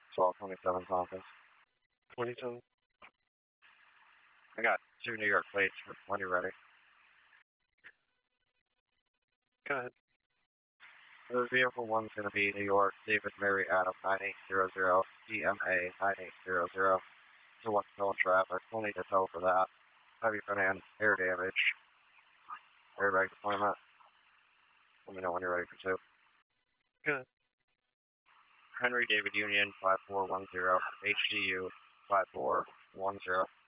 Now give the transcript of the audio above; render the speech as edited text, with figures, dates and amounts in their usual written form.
1227 Tompkins. 27. I got 2 New York plates when you're ready. Go ahead. The vehicle one's going to be New York, David Mary Adam 9800, DMA 9800. So what's still in traffic? We'll need to tow for that. Heavy front end, air damage, airbag deployment. Let me know when you're ready for 2. Go ahead. Henry David Union 5410, HDU 5410.